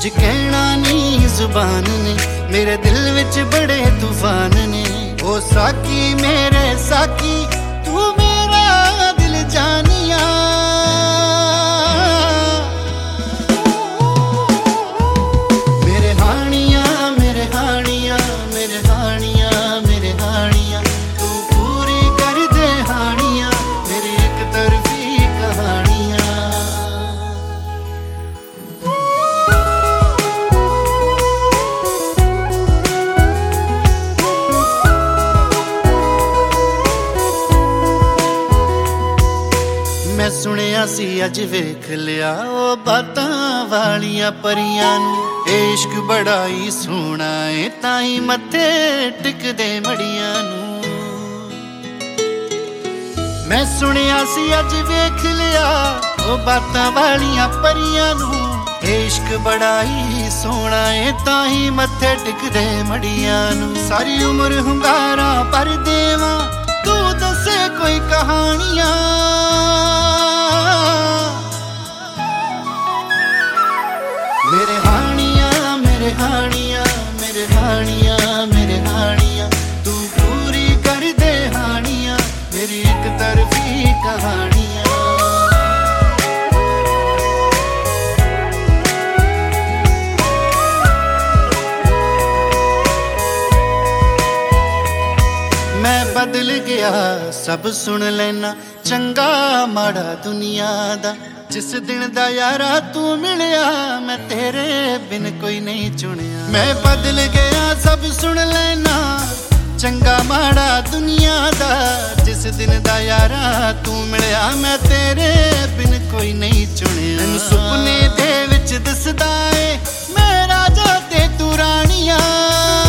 कुछ कहना नहीं जुबान ने, मेरे दिल विच बड़े तूफान ने। ओ साकी मेरे साकी तू मेरा दिल जानिया। मेरे हानिया मेरे हानिया मेरे हानिया मेरे हानिया, तू पूरी कर दे हानिया मेरी एक तरफी कहानियां। मैं सुनिया सी अज वेख लिया ओ बातां वालियां परियां नूं, इश्क बड़ा ही सोहना है ताई मत्थे टिकदे मड़ियां नूं। मैं सुनिया सी अज वेख लिया ओ बातां वालियां परियां नूं, इश्क बड़ा ही सोहना है ताई मत्थे टिकदे मड़ियां नूं। सारी उम्र हुंगारा पर देवां तू दसे कोई कहानियां। मेरे हानिया मेरे हानिया मेरे हानिया मेरे हानिया, तू पूरी कर दे हानिया मेरी एक तरफी कहानियां। मैं बदल गया सब सुन लेना, चंगा माड़ा दुनिया दा। जिस दिन दा यारा तू मिलिया मैं तेरे बिन कोई नहीं चुनिया। मैं बदल गया सब सुन लेना, चंगा माड़ा दुनिया दा। जिस दिन दा यारा तू मिलिया मैं तेरे बिन कोई नहीं चुनिया। मैनू सुपने दे विच दिसदा ए मैं राजा ते तू रानिया।